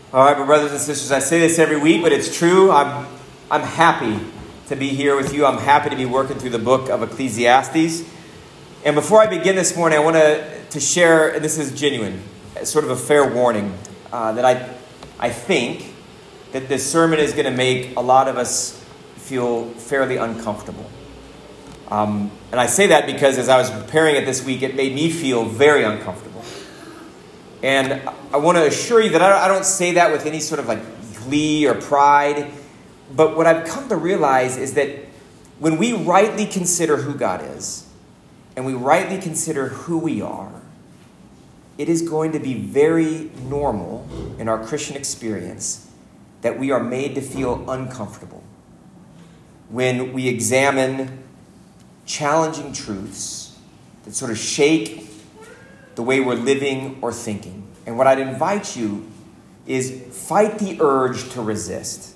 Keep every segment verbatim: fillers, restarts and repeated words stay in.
All right, my brothers and sisters, I say this every week, but it's true. I'm I'm happy to be here with you. I'm happy to be working through the book of Ecclesiastes. And before I begin this morning, I want to, to share, and this is genuine, sort of a fair warning, uh, that I, I think that this sermon is going to make a lot of us feel fairly uncomfortable. Um, and I say that because as I was preparing it this week, it made me feel very uncomfortable. And I want to assure you that I don't say that with any sort of like glee or pride. But what I've come to realize is that when we rightly consider who God is, and we rightly consider who we are, it is going to be very normal in our Christian experience that we are made to feel uncomfortable when we examine challenging truths that sort of shake the way we're living or thinking. And what I'd invite you is fight the urge to resist.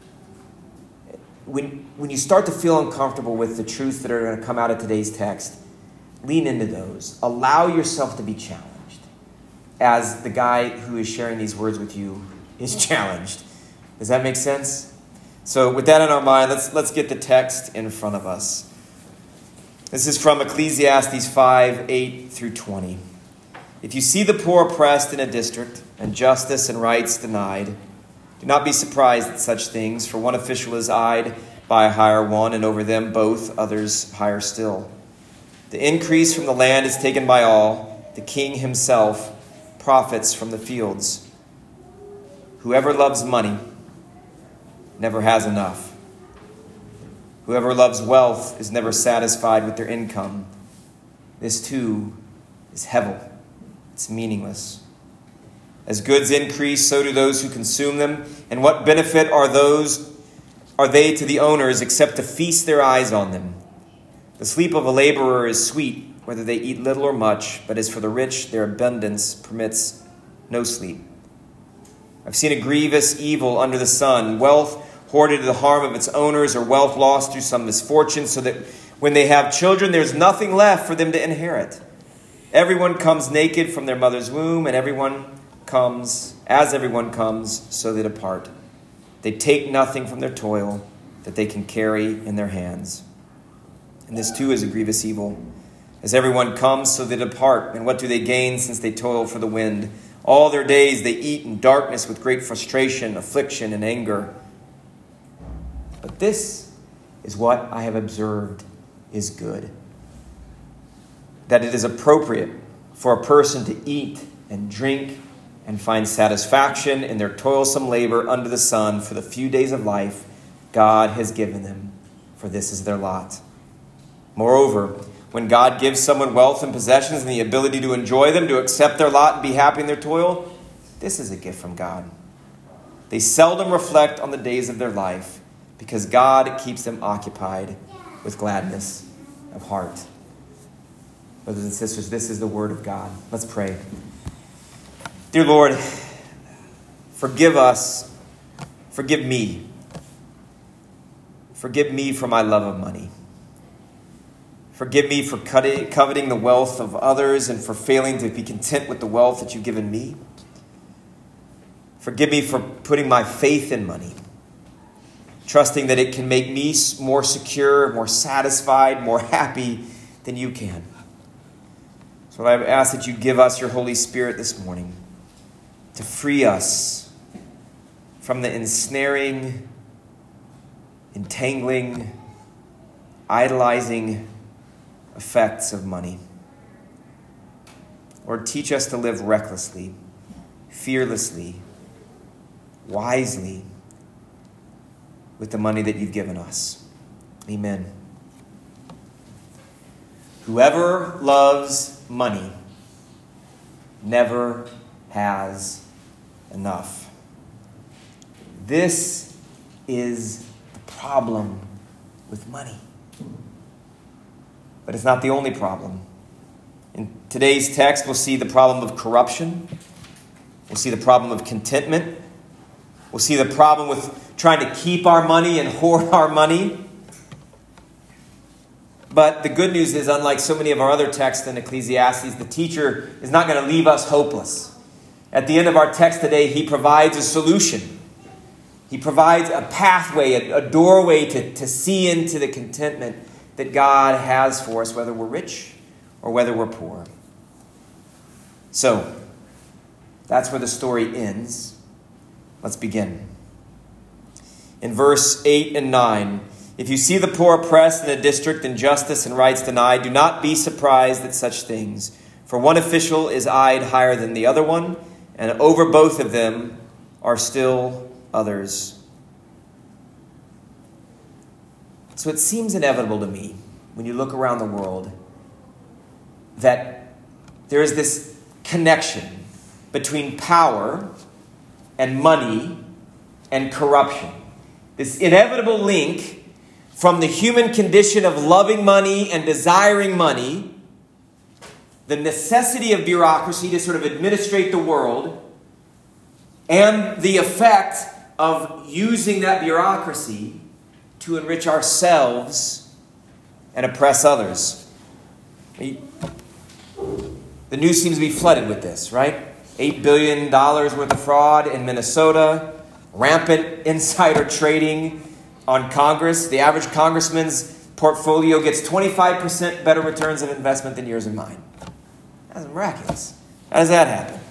When, when you start to feel uncomfortable with the truths that are going to come out of today's text, lean into those. Allow yourself to be challenged as the guy who is sharing these words with you is challenged. Does that make sense? So with that in our mind, let's, let's get the text in front of us. This is from Ecclesiastes five, eight through twenty. If you see the poor oppressed in a district and justice and rights denied, do not be surprised at such things, for one official is eyed by a higher one, and over them both others higher still. The increase from the land is taken by all. The king himself profits from the fields. Whoever loves money never has enough. Whoever loves wealth is never satisfied with their income. This too is hevel. It's meaningless. As goods increase, so do those who consume them. And what benefit are those are they to the owners except to feast their eyes on them? The sleep of a laborer is sweet, whether they eat little or much, but as for the rich, their abundance permits no sleep. I've seen a grievous evil under the sun, wealth hoarded to the harm of its owners, or wealth lost through some misfortune, so that when they have children, there's nothing left for them to inherit. Everyone comes naked from their mother's womb, and everyone comes, as everyone comes, so they depart. They take nothing from their toil that they can carry in their hands. And this too is a grievous evil. As everyone comes, so they depart. And what do they gain since they toil for the wind? All their days they eat in darkness with great frustration, affliction, and anger. But this is what I have observed is good. That it is appropriate for a person to eat and drink and find satisfaction in their toilsome labor under the sun for the few days of life God has given them, for this is their lot. Moreover, when God gives someone wealth and possessions and the ability to enjoy them, to accept their lot and be happy in their toil, this is a gift from God. They seldom reflect on the days of their life because God keeps them occupied with gladness of heart. Brothers and sisters, this is the word of God. Let's pray. Dear Lord, forgive us. Forgive me. Forgive me for my love of money. Forgive me for coveting the wealth of others and for failing to be content with the wealth that you've given me. Forgive me for putting my faith in money, trusting that it can make me more secure, more satisfied, more happy than you can. So I ask that you give us your Holy Spirit this morning to free us from the ensnaring, entangling, idolizing effects of money. Lord, teach us to live recklessly, fearlessly, wisely with the money that you've given us. Amen. Whoever loves money never has enough. This is the problem with money. But it's not the only problem. In today's text, we'll see the problem of corruption. We'll see the problem of contentment. We'll see the problem with trying to keep our money and hoard our money. But the good news is, unlike so many of our other texts in Ecclesiastes, the teacher is not going to leave us hopeless. At the end of our text today, he provides a solution. He provides a pathway, a, a doorway to, to see into the contentment that God has for us, whether we're rich or whether we're poor. So, that's where the story ends. Let's begin. In verse eight and nine, if you see the poor oppressed in a district, injustice and rights denied, do not be surprised at such things. For one official is eyed higher than the other one, and over both of them are still others. So it seems inevitable to me, when you look around the world, that there is this connection between power and money and corruption. This inevitable link from the human condition of loving money and desiring money, the necessity of bureaucracy to sort of administrate the world, and the effect of using that bureaucracy to enrich ourselves and oppress others. The news seems to be flooded with this, right? eight billion dollars worth of fraud in Minnesota, rampant insider trading on Congress. The average congressman's portfolio gets twenty-five percent better returns of investment than yours and mine. That's miraculous. How does that happen?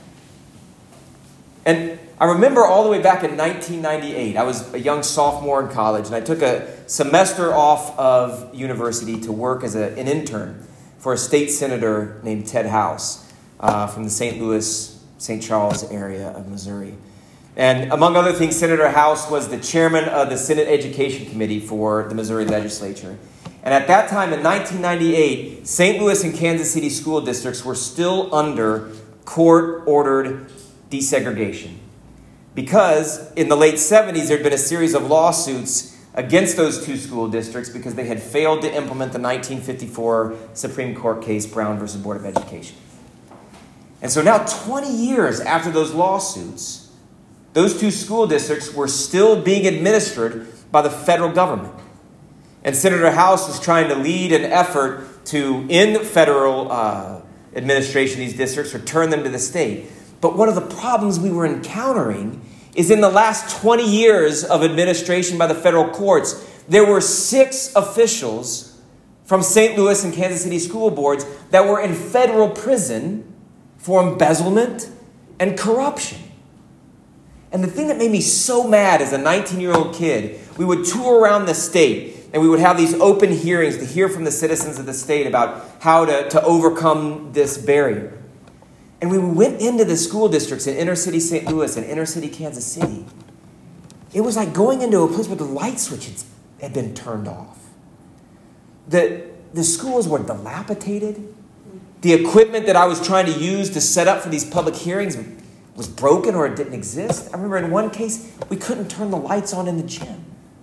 And I remember all the way back in nineteen ninety-eight, I was a young sophomore in college, and I took a semester off of university to work as a, an intern for a state senator named Ted House uh, from the Saint Louis, Saint Charles area of Missouri. And among other things, Senator House was the chairman of the Senate Education Committee for the Missouri legislature. And at that time, in nineteen ninety-eight, Saint Louis and Kansas City school districts were still under court-ordered desegregation. Because in the late seventies, there had been a series of lawsuits against those two school districts because they had failed to implement the nineteen fifty-four Supreme Court case, Brown versus Board of Education. And so now, twenty years after those lawsuits, those two school districts were still being administered by the federal government. And Senator House was trying to lead an effort to end federal uh, administration of these districts or turn them to the state. But one of the problems we were encountering is in the last twenty years of administration by the federal courts, there were six officials from Saint Louis and Kansas City school boards that were in federal prison for embezzlement and corruption. And the thing that made me so mad as a nineteen-year-old kid, we would tour around the state and we would have these open hearings to hear from the citizens of the state about how to, to overcome this barrier. And we went into the school districts in inner city Saint Louis and inner city Kansas City. It was like going into a place where the light switch had been turned off. The, the schools were dilapidated. The equipment that I was trying to use to set up for these public hearings was broken or it didn't exist. I remember in one case, we couldn't turn the lights on in the gym.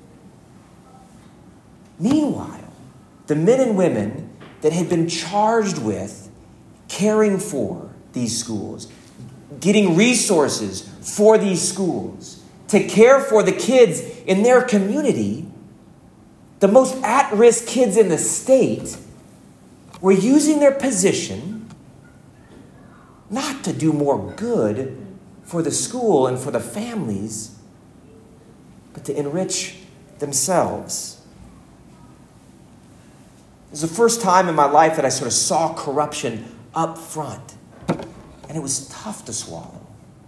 Meanwhile, the men and women that had been charged with caring for these schools, getting resources for these schools, to care for the kids in their community, the most at-risk kids in the state, were using their position not to do more good for the school and for the families, but to enrich themselves. It was the first time in my life that I sort of saw corruption up front. And it was tough to swallow.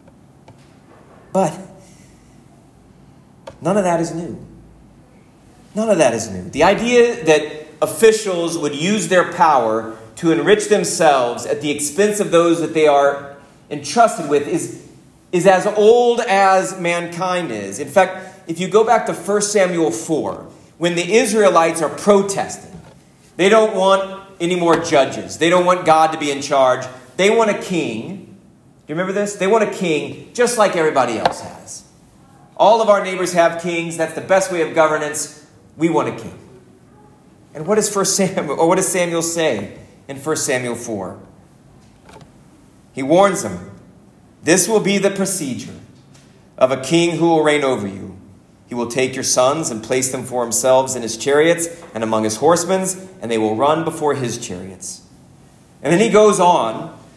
But none of that is new. None of that is new. The idea that officials would use their power to enrich themselves at the expense of those that they are entrusted with is, is as old as mankind is. In fact, if you go back to First Samuel four, when the Israelites are protesting, they don't want any more judges. They don't want God to be in charge. They want a king. Do you remember this? They want a king just like everybody else has. All of our neighbors have kings. That's the best way of governance. We want a king. And what does First Samuel, or what does Samuel say in First Samuel four? He warns them, this will be the procedure of a king who will reign over you. He will take your sons and place them for himself in his chariots and among his horsemen, and they will run before his chariots. And then he goes on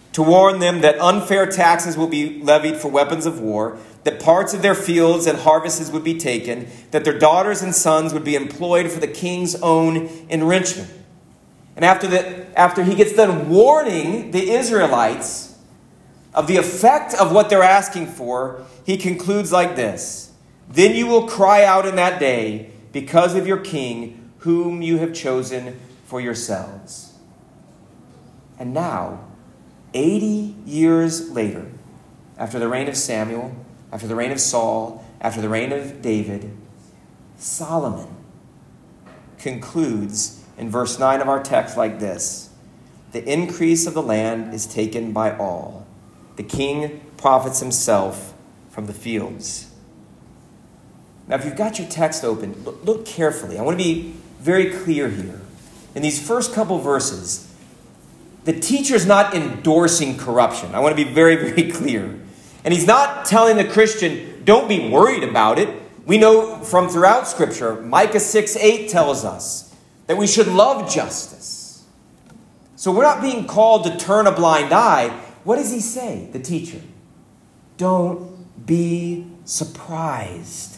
to warn them that unfair taxes will be levied for weapons of war, that parts of their fields and harvests would be taken, that their daughters and sons would be employed for the king's own enrichment. And after that, after he gets done warning the Israelites of the effect of what they're asking for, he concludes like this: "Then you will cry out in that day because of your king, whom you have chosen for yourselves." And now, eighty years later, after the reign of Samuel, after the reign of Saul, after the reign of David, Solomon concludes in verse nine of our text like this: "The increase of the land is taken by all. The king profits himself from the fields." Now, if you've got your text open, look, look carefully. I want to be very clear here. In these first couple verses, the teacher's not endorsing corruption. I want to be very, very clear. And he's not telling the Christian, don't be worried about it. We know from throughout Scripture, Micah six eight tells us that we should love justice. So we're not being called to turn a blind eye. What does he say, the teacher? Don't be surprised.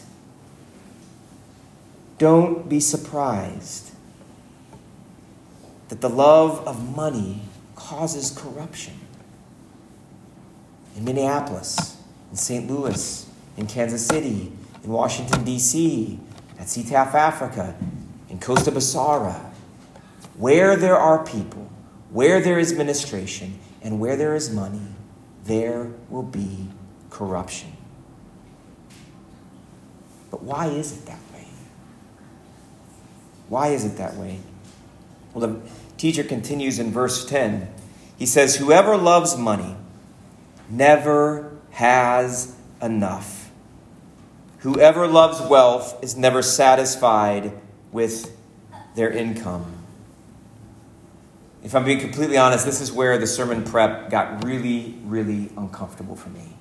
Don't be surprised that the love of money causes corruption. In Minneapolis, in Saint Louis, in Kansas City, in Washington, D C, at C T A F Africa, in Costa Basara, where there are people, where there is ministration, and where there is money, there will be corruption. But why is it that way? Why is it that way? Well, the teacher continues in verse ten. He says, "Whoever loves money never has enough. Whoever loves wealth is never satisfied with their income." If I'm being completely honest, this is where the sermon prep got really, really uncomfortable for me.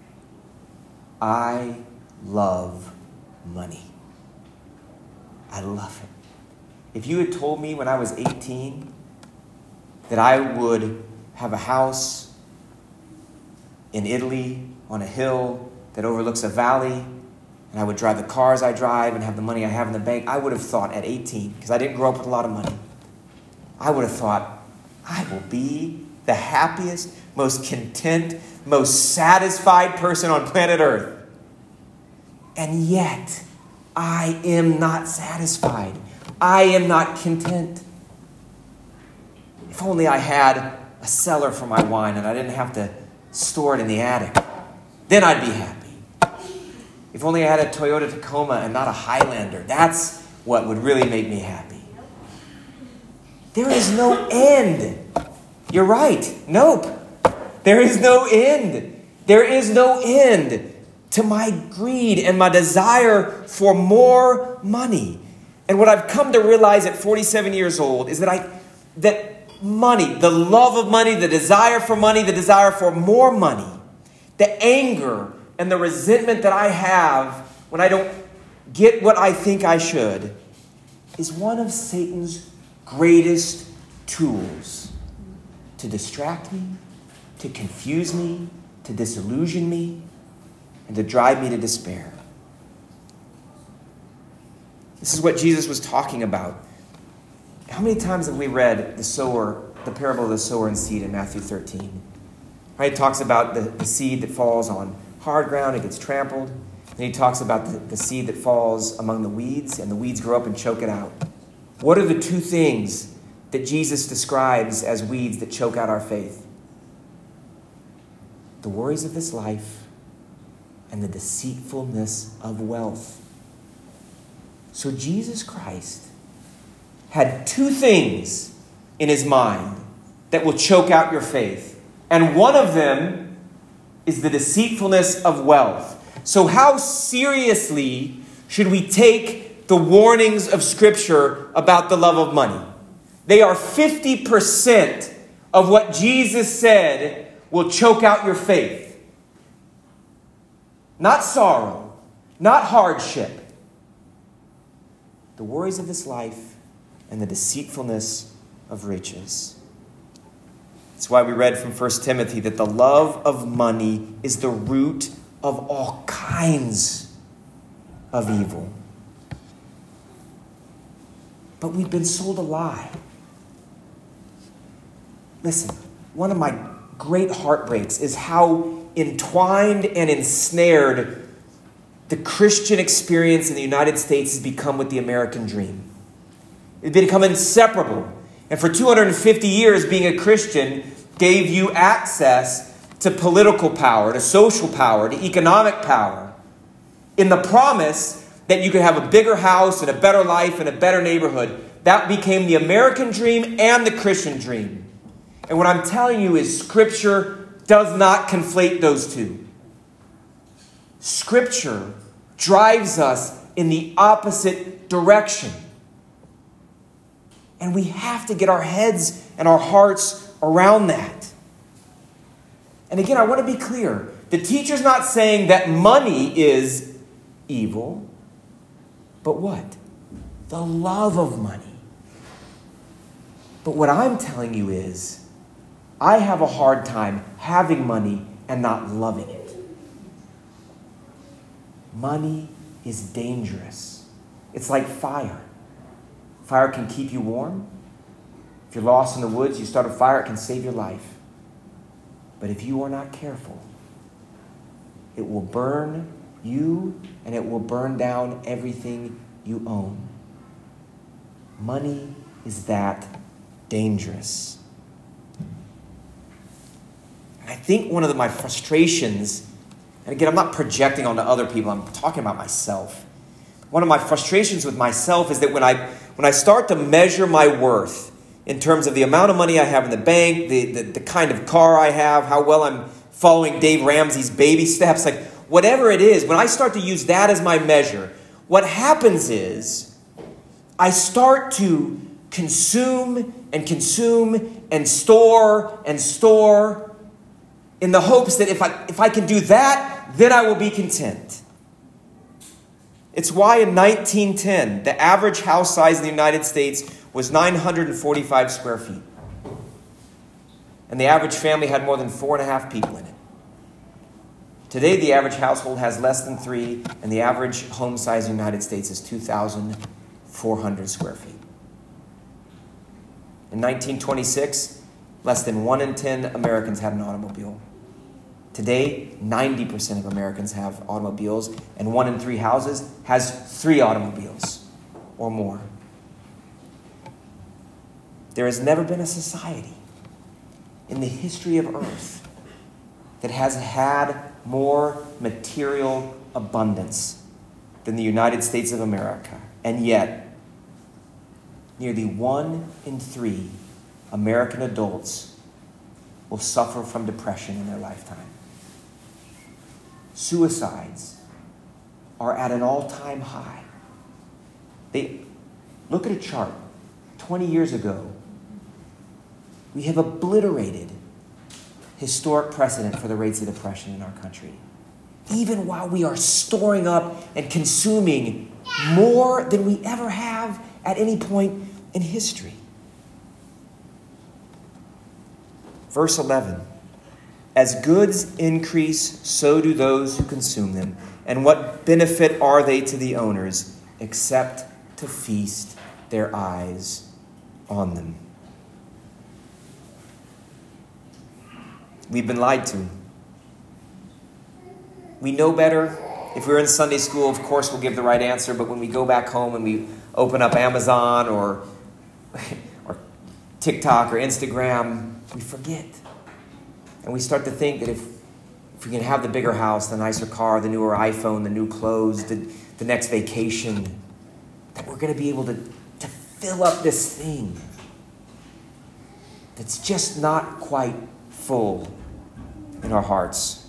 I love money. I love it. If you had told me when I was eighteen that I would have a house in Italy on a hill that overlooks a valley, and I would drive the cars I drive and have the money I have in the bank, I would have thought at eighteen, because I didn't grow up with a lot of money, I would have thought, I will be the happiest, most content, most satisfied person on planet Earth. And yet, I am not satisfied. I am not content. If only I had a cellar for my wine and I didn't have to store it in the attic, then I'd be happy. If only I had a Toyota Tacoma and not a Highlander, that's what would really make me happy. There is no end. You're right. Nope. There is no end. There is no end to my greed and my desire for more money. And what I've come to realize at forty-seven years old is that I that money, the love of money, the desire for money, the desire for more money, the anger and the resentment that I have when I don't get what I think I should, is one of Satan's greatest tools to distract me, to confuse me, to disillusion me, and to drive me to despair. This is what Jesus was talking about. How many times have we read the sower, the parable of the sower and seed in Matthew thirteen? Right? It talks about the, the seed that falls on hard ground, it gets trampled. And he talks about the, the seed that falls among the weeds, and the weeds grow up and choke it out. What are the two things that Jesus describes as weeds that choke out our faith? The worries of this life and the deceitfulness of wealth. So Jesus Christ had two things in his mind that will choke out your faith. And one of them is the deceitfulness of wealth. So how seriously should we take the warnings of Scripture about the love of money? They are fifty percent of what Jesus said will choke out your faith. Not sorrow, not hardship. The worries of this life and the deceitfulness of riches. That's why we read from First Timothy that the love of money is the root of all kinds of evil. But we've been sold a lie. Listen, one of my great heartbreaks is how entwined and ensnared the Christian experience in the United States has become with the American dream. It's become inseparable. And for two hundred fifty years, being a Christian gave you access to political power, to social power, to economic power, in the promise that you could have a bigger house and a better life and a better neighborhood. That became the American dream and the Christian dream. And what I'm telling you is Scripture does not conflate those two. Scripture drives us in the opposite direction. And we have to get our heads and our hearts around that. And again, I want to be clear. The teacher's not saying that money is evil, but what? The love of money. But what I'm telling you is, I have a hard time having money and not loving it. Money is dangerous. It's like fire. Fire can keep you warm. If you're lost in the woods, you start a fire, it can save your life. But if you are not careful, it will burn you and it will burn down everything you own. Money is that dangerous. And I think one of the, my frustrations, and again, I'm not projecting onto other people, I'm talking about myself. One of my frustrations with myself is that when I when I start to measure my worth in terms of the amount of money I have in the bank, the, the, the kind of car I have, how well I'm following Dave Ramsey's baby steps, like whatever it is, when I start to use that as my measure, what happens is I start to consume and consume and store and store in the hopes that if I if I can do that, then I will be content. It's why in nineteen ten, the average house size in the United States was nine hundred forty-five square feet. And the average family had more than four and a half people in it. Today, the average household has less than three, and the average home size in the United States is two thousand four hundred square feet. In nineteen twenty-six, less than one in ten Americans had an automobile. Today, ninety percent of Americans have automobiles, and one in three houses has three automobiles or more. There has never been a society in the history of Earth that has had more material abundance than the United States of America. And yet, nearly one in three American adults will suffer from depression in their lifetime. Suicides are at an all-time high. They look at a chart. twenty years ago, we have obliterated historic precedent for the rates of depression in our country. Even while we are storing up and consuming more than we ever have at any point in history. Verse eleven. As goods increase, so do those who consume them. And what benefit are they to the owners, except to feast their eyes on them? We've been lied to. We know better. If we're in Sunday school, of course, we'll give the right answer. But when we go back home and we open up Amazon or, or TikTok or Instagram, we forget. And we start to think that if, if we can have the bigger house, the nicer car, the newer iPhone, the new clothes, the, the next vacation, that we're going to be able to, to fill up this thing that's just not quite full in our hearts.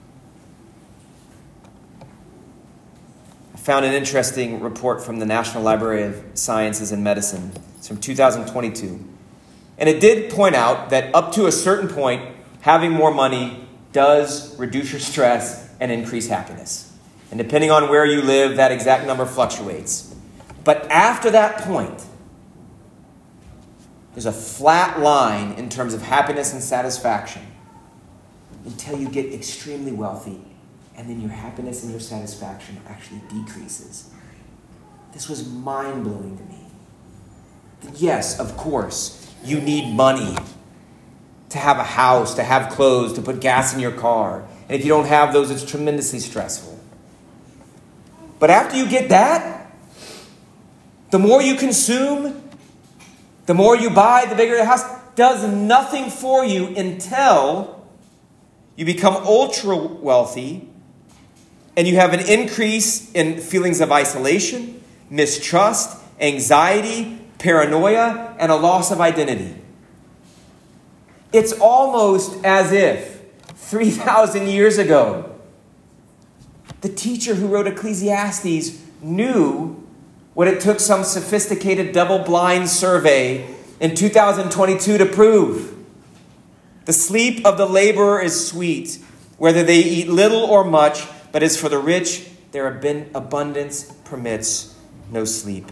I found an interesting report from the National Library of Sciences and Medicine. It's from two thousand twenty-two. And it did point out that up to a certain point, having more money does reduce your stress and increase happiness. And depending on where you live, that exact number fluctuates. But after that point, There's a flat line in terms of happiness and satisfaction until you get extremely wealthy, and then your happiness and your satisfaction actually decreases. This was mind-blowing to me. Yes, of course, you need money to have a house, to have clothes, to put gas in your car. And if you don't have those, it's tremendously stressful. But after you get that, the more you consume, the more you buy, the bigger the house, does nothing for you until you become ultra wealthy and you have an increase in feelings of isolation, mistrust, anxiety, paranoia, and a loss of identity. It's almost as if three thousand years ago, the teacher who wrote Ecclesiastes knew what it took some sophisticated double-blind survey in two thousand twenty-two to prove. The sleep of the laborer is sweet, whether they eat little or much, but as for the rich, their abundance permits no sleep.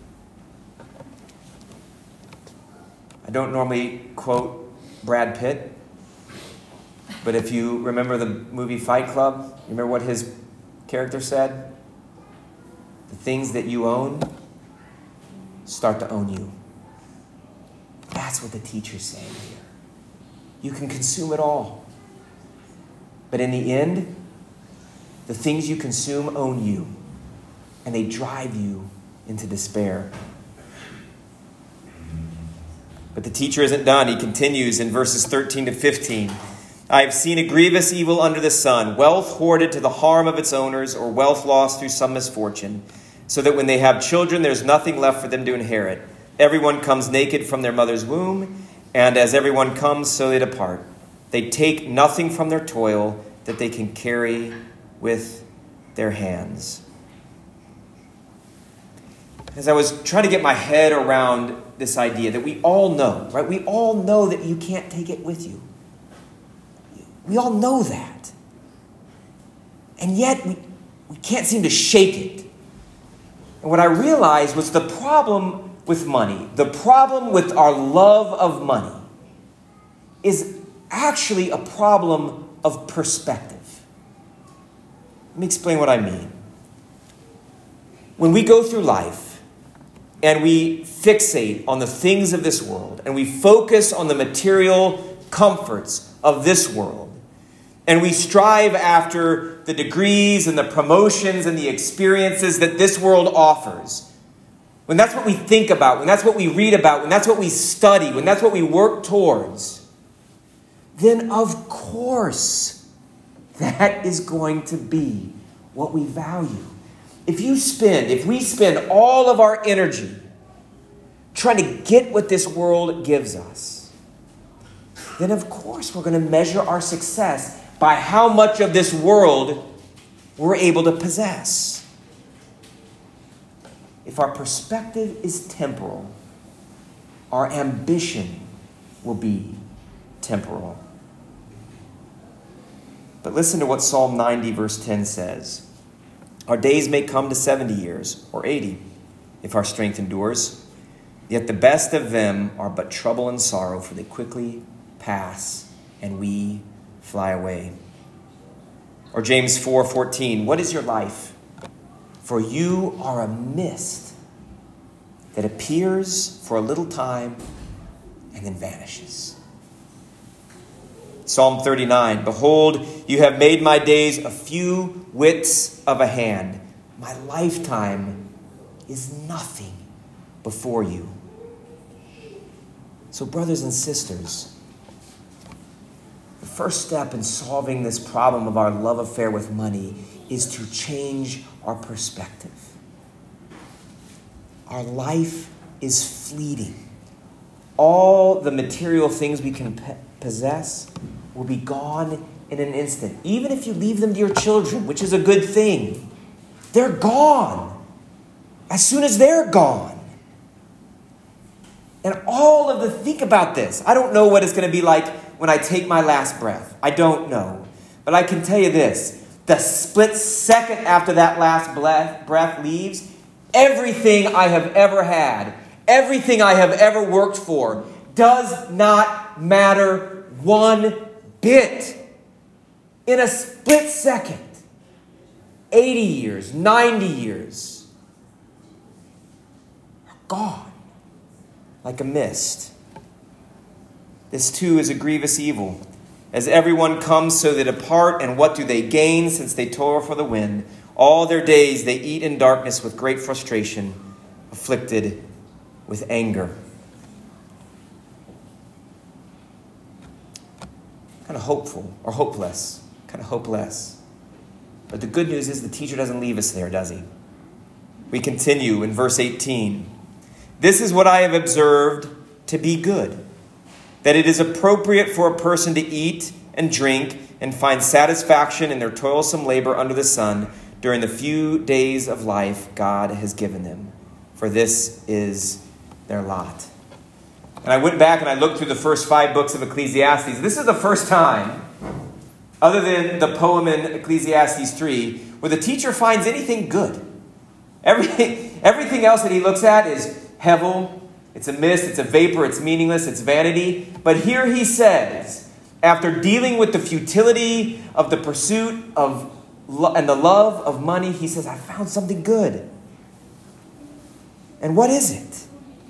I don't normally quote Brad Pitt, but if you remember the movie Fight Club, you remember what his character said? The things that you own start to own you. That's what the teacher's saying here. You can consume it all. But in the end, the things you consume own you, and they drive you into despair. But the teacher isn't done. He continues in verses thirteen to fifteen. I have seen a grievous evil under the sun, wealth hoarded to the harm of its owners, or wealth lost through some misfortune, so that when they have children, there's nothing left for them to inherit. Everyone comes naked from their mother's womb, and as everyone comes, so they depart. They take nothing from their toil that they can carry with their hands. As I was trying to get my head around this idea that we all know, right? We all know that you can't take it with you. We all know that. And yet we, we can't seem to shake it. And what I realized was the problem with money, the problem with our love of money, is actually a problem of perspective. Let me explain what I mean. When we go through life and we fixate on the things of this world and we focus on the material comforts of this world, and we strive after the degrees and the promotions and the experiences that this world offers, when that's what we think about, when that's what we read about, when that's what we study, when that's what we work towards, then of course that is going to be what we value. If you spend, if we spend all of our energy trying to get what this world gives us, then of course we're going to measure our success by how much of this world we're able to possess. If our perspective is temporal, our ambition will be temporal. But listen to what Psalm ninety verse ten says. Our days may come to seventy years or eighty, if our strength endures. Yet the best of them are but trouble and sorrow, for they quickly pass and we fly away. Or James four fourteen, what is your life? For you are a mist that appears for a little time and then vanishes. Psalm thirty-nine, behold, you have made my days a few whits of a hand. My lifetime is nothing before you. So, brothers and sisters, the first step in solving this problem of our love affair with money is to change our perspective. Our life is fleeting. All the material things we can pe- possess will be gone in an instant. Even if you leave them to your children, which is a good thing, they're gone as soon as they're gone. And all of the, think about this. I don't know what it's going to be like when I take my last breath. I don't know. But I can tell you this. The split second after that last breath, breath leaves, everything I have ever had, everything I have ever worked for, does not matter one bit. In a split second, eighty years, ninety years, are gone like a mist. This too is a grievous evil. As everyone comes, so they depart, and what do they gain since they toil for the wind? All their days they eat in darkness with great frustration, afflicted with anger. Kind of hopeful or hopeless. Kind of hopeless. But the good news is the teacher doesn't leave us there, does he? We continue in verse eighteen. This is what I have observed to be good, that it is appropriate for a person to eat and drink and find satisfaction in their toilsome labor under the sun during the few days of life God has given them, for this is their lot. And I went back and I looked through the first five books of Ecclesiastes. This is the first time, other than the poem in Ecclesiastes three, where the teacher finds anything good. Everything, everything else that he looks at is hevel, it's a mist, it's a vapor, it's meaningless, it's vanity. But here he says, after dealing with the futility of the pursuit of lo- and the love of money, he says, I found something good. And what is it?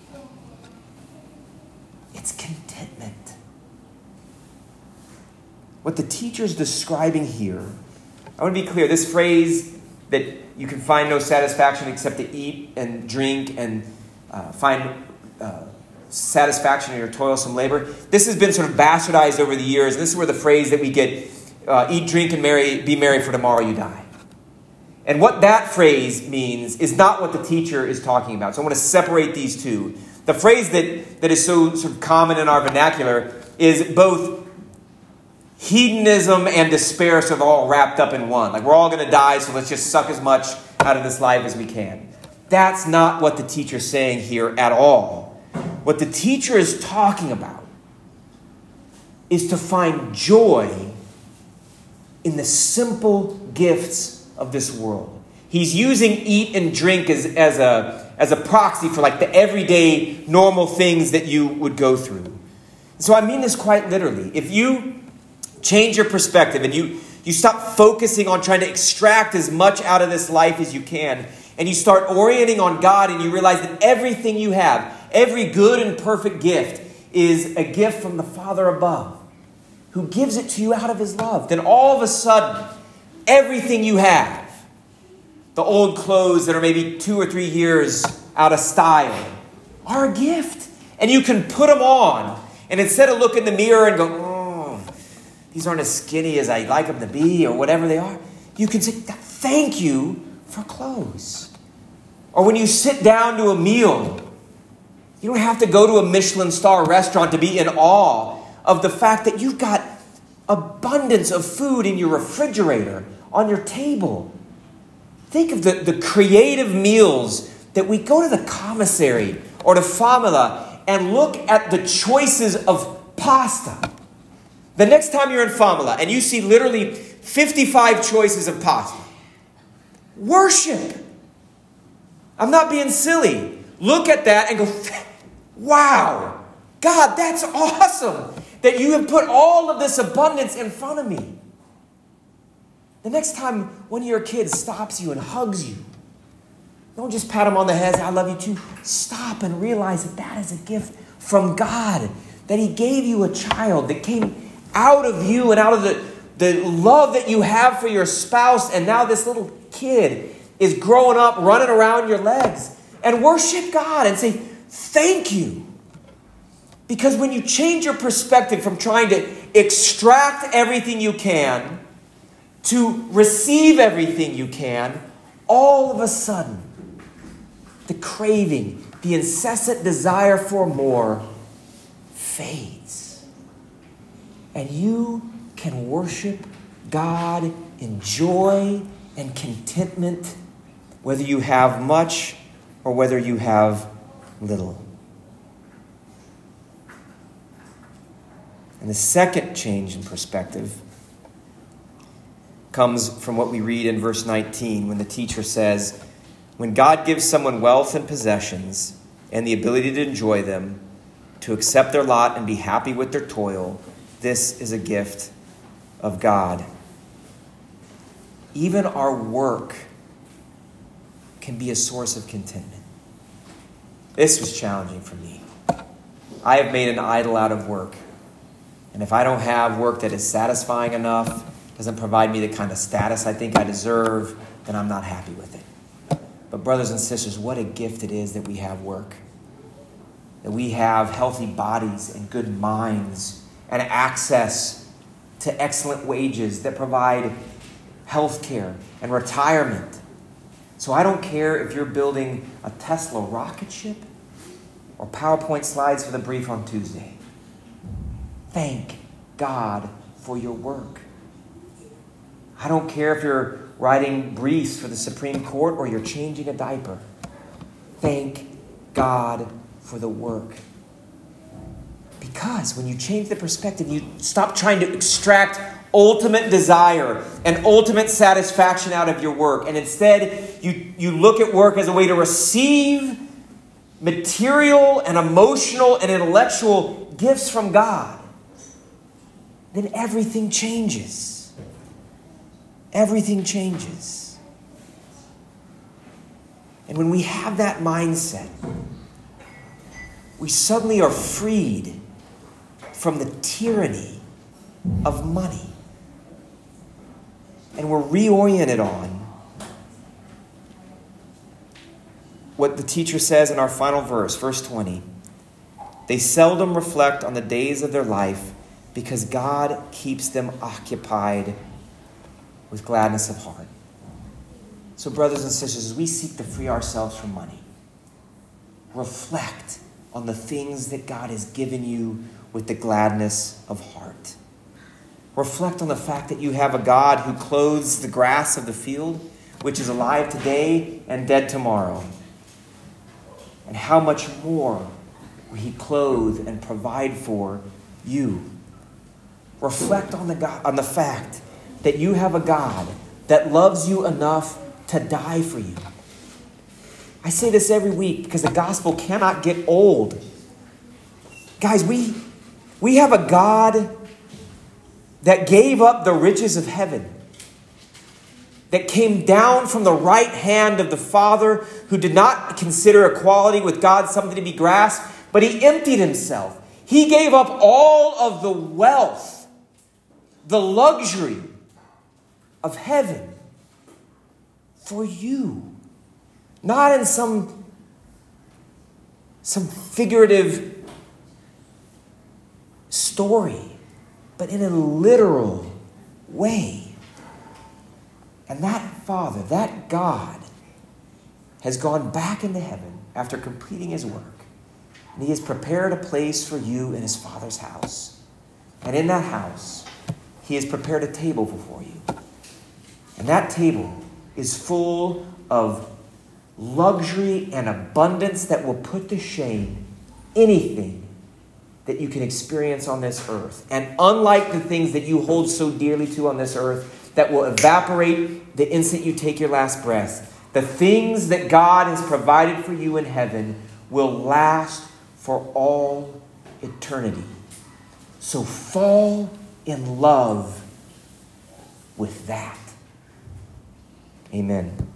It's contentment. What the teacher's describing here, I want to be clear, this phrase that you can find no satisfaction except to eat and drink and uh, find uh, satisfaction in your toilsome labor, this has been sort of bastardized over the years. And this is where the phrase that we get, uh, eat, drink, and marry, be merry, for tomorrow you die. And what that phrase means is not what the teacher is talking about. So I want to separate these two. The phrase that, that is so sort of common in our vernacular is both hedonism and despair sort of all wrapped up in one. Like, we're all going to die, so let's just suck as much out of this life as we can. That's not what the teacher's saying here at all. What the teacher is talking about is to find joy in the simple gifts of this world. He's using eat and drink as, as, a, as a proxy for like the everyday normal things that you would go through. So I mean this quite literally. If you change your perspective and you, you stop focusing on trying to extract as much out of this life as you can, and you start orienting on God, and you realize that everything you have, every good and perfect gift, is a gift from the Father above, who gives it to you out of his love, then all of a sudden, everything you have, the old clothes that are maybe two or three years out of style, are a gift. And you can put them on. And instead of looking in the mirror and go, oh, these aren't as skinny as I'd like them to be, or whatever they are, you can say, thank you for clothes. Or when you sit down to a meal, you don't have to go to a Michelin star restaurant to be in awe of the fact that you've got abundance of food in your refrigerator, on your table. Think of the, the creative meals that we go to the commissary or to Famila and look at the choices of pasta. The next time you're in Famila and you see literally fifty-five choices of pasta, worship. I'm not being silly. Look at that and go, wow, God, that's awesome that you have put all of this abundance in front of me. The next time one of your kids stops you and hugs you, don't just pat them on the head and say, I love you too. Stop and realize that that is a gift from God, that he gave you a child that came out of you and out of the, the love that you have for your spouse, and now this little kid is growing up, running around your legs. And worship God and say, thank you. Because when you change your perspective from trying to extract everything you can to receive everything you can, all of a sudden, the craving, the incessant desire for more fades. And you can worship God in joy and contentment, whether you have much or whether you have little. And the second change in perspective comes from what we read in verse nineteen, when the teacher says, when God gives someone wealth and possessions and the ability to enjoy them, to accept their lot and be happy with their toil, this is a gift of God. Even our work can be a source of contentment. This was challenging for me. I have made an idol out of work. And if I don't have work that is satisfying enough, doesn't provide me the kind of status I think I deserve, then I'm not happy with it. But brothers and sisters, what a gift it is that we have work. That we have healthy bodies and good minds and access to excellent wages that provide health care and retirement. So I don't care if you're building a Tesla rocket ship or PowerPoint slides for the brief on Tuesday. Thank God for your work. I don't care if you're writing briefs for the Supreme Court or you're changing a diaper. Thank God for the work. Because when you change the perspective, you stop trying to extract ultimate desire and ultimate satisfaction out of your work. And instead, you, you look at work as a way to receive material and emotional and intellectual gifts from God. Then everything changes. Everything changes. And when we have that mindset, we suddenly are freed from the tyranny of money. And we're reoriented on what the teacher says in our final verse, verse twenty. They seldom reflect on the days of their life because God keeps them occupied with gladness of heart. So brothers and sisters, as we seek to free ourselves from money, reflect on the things that God has given you with the gladness of heart. Reflect on the fact that you have a God who clothes the grass of the field, which is alive today and dead tomorrow. And how much more will he clothe and provide for you. Reflect on the God, on the fact that you have a God that loves you enough to die for you. I say this every week because the gospel cannot get old. Guys, we, we have a God that gave up the riches of heaven, that came down from the right hand of the Father, who did not consider equality with God something to be grasped, but he emptied himself. He gave up all of the wealth, the luxury of heaven for you. Not in some, some figurative story, but in a literal way. And that Father, that God, has gone back into heaven after completing his work. And he has prepared a place for you in his Father's house. And in that house, he has prepared a table before you. And that table is full of luxury and abundance that will put to shame anything that you can experience on this earth. And unlike the things that you hold so dearly to on this earth that will evaporate the instant you take your last breath, the things that God has provided for you in heaven will last for all eternity. So fall in love with that. Amen.